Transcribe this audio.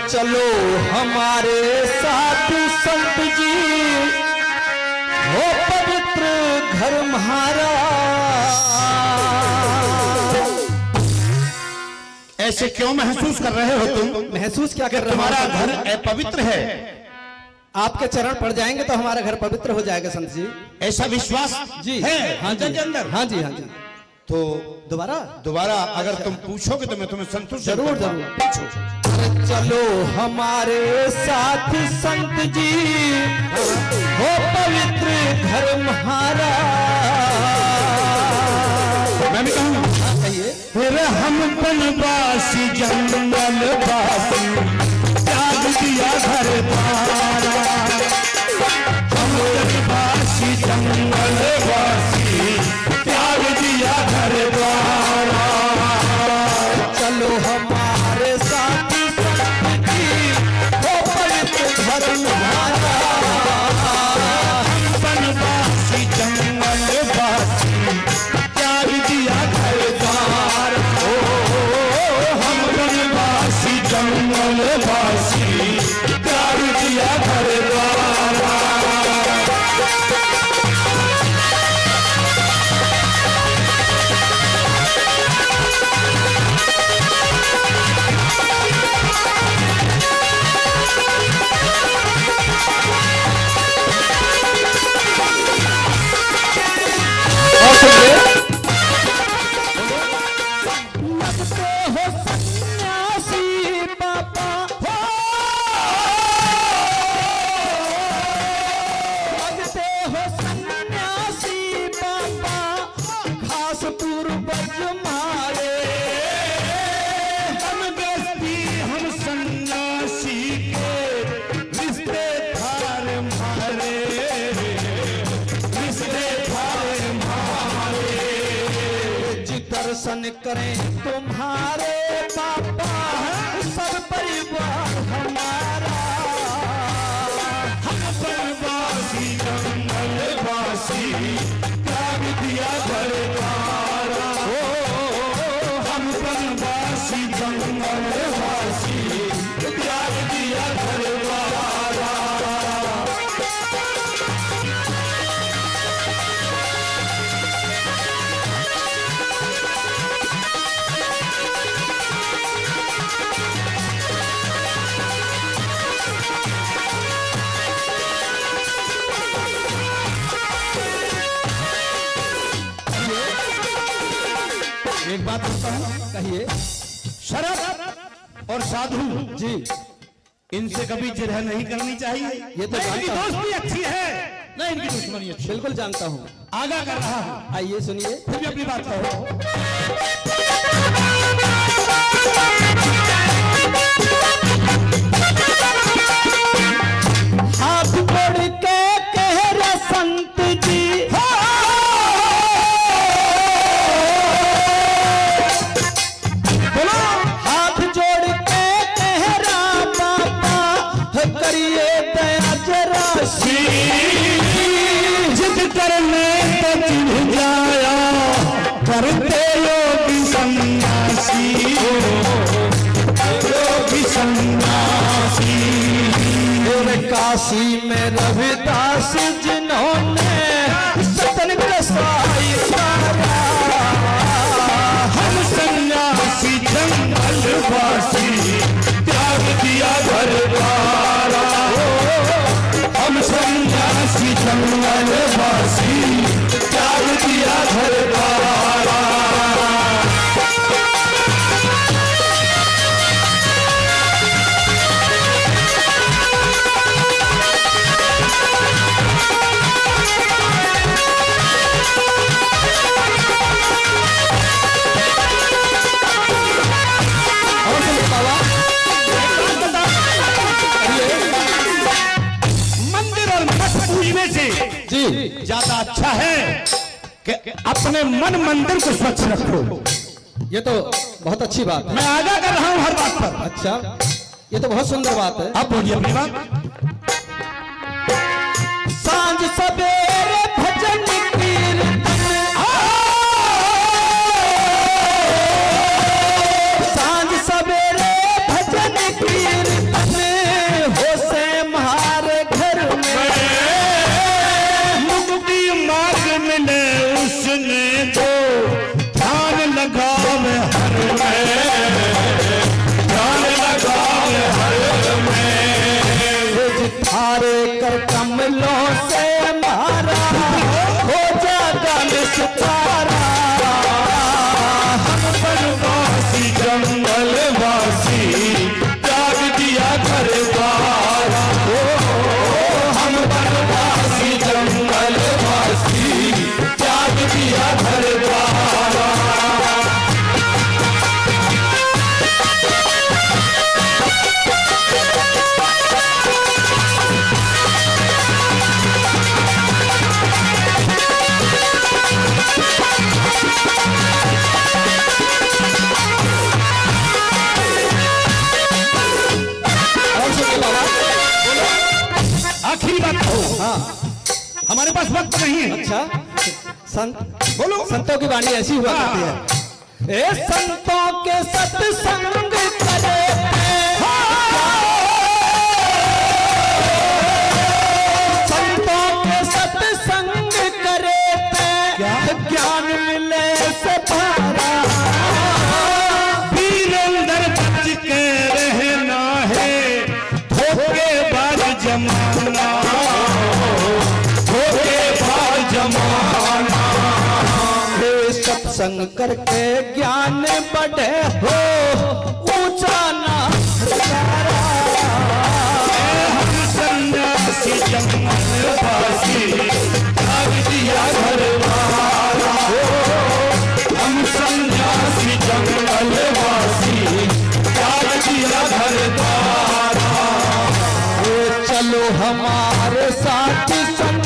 चलो हमारे साथ संत जी, हो पवित्र घर हमारा। ऐसे क्यों महसूस कर रहे हो तुम? महसूस क्या कर रहे हो? तुम्हारा घर अपवित्र है। आपके चरण पड़ जाएंगे तो हमारा घर पवित्र हो जाएगा संत जी। ऐसा विश्वास जी है हाँ जी के अंदर? हाँ जी हाँ जी। तो दोबारा अगर तुम पूछोगे तो मैं तुम्हें संतुष्ट जरूर पूछो। चलो हमारे साथ संत जी, हो पवित्र घर हमारा। मैं भी कहूँ कहिए। फिर हम वनवासी जंगलवासी, त्याग दिया घर द्वारा। हम वनवासी जंगलवासी, त्याग दिया घर द्वारा। चलो हमारे साथ संत जी, हो पवित्र घर हमारा। वनवासी जंगलवासी, त्याग दिया घर द्वार। हम वनवासी जंगलवासी, त्याग दिया घर द्वार। दर्शन करें तुम्हारे पापा, सब परिवार हमारा। हम वनवासी जंगलवासी, त्याग दिया घर द्वारा। हम वनवासी जंगलवासी, त्याग दिया घर द्वारा। एक बात बताता हूँ, कहिए। शरद और साधु जी, इनसे कभी जिरह नहीं करनी चाहिए। ये तो इनकी जानता हूं। दोस्ती अच्छी है, नहीं इनकी दुश्मनी अच्छी। बिल्कुल जानता हूँ। आगा कर रहा हूँ, आइए सुनिए। फिर भी अपनी बात कहो। हाथ जोड़ के कह रहे संत जी, बोलो। हाथ जोड़ के कह रहा बाबा, करिए दया जरा सी। जिद करने तो चिढ़ जाया करते योगी सन्यासी, योगी सन्यासी। और काशी में रविदास जिन्होंने सतन कसाई सारा। हम सन्यासी जंगलवासी, त्याग दिया घर द्वारा। हम सन्यासी जंगलवासी, त्याग दिया घर द्वारा। मंदिर और मठ पूजने से जी, ज्यादा अच्छा है कि अपने मन मंदिर को स्वच्छ रखो। ये तो बहुत अच्छी बात है। मैं आगा कर रहा हूं हर बात पर। अच्छा, ये तो बहुत सुंदर बात है। अब बोलिए अपनी बात। सांझ सवेरे भजन कीर्तन, सांझ सवेरे भजन कीर्तन, संत नहीं है। अच्छा, संत बोलो। संतों की वाणी ऐसी हुआ करती है। ए संतों के सत्संग करे संतों के सत्संग करे ज्ञान मिले से पारा वीरेंद्र बच के रहना है धोखेबाज जमाना, धोखेबाज जमाना। सत्संग करके ज्ञान बढ़े हो ऊंचा ना हम सन्यासी जंगलवासी त्याग दिया घरवारा हो, हम सन्यासी जंगलवासी त्याग दिया घरवारा। चलो हमारे साथ संग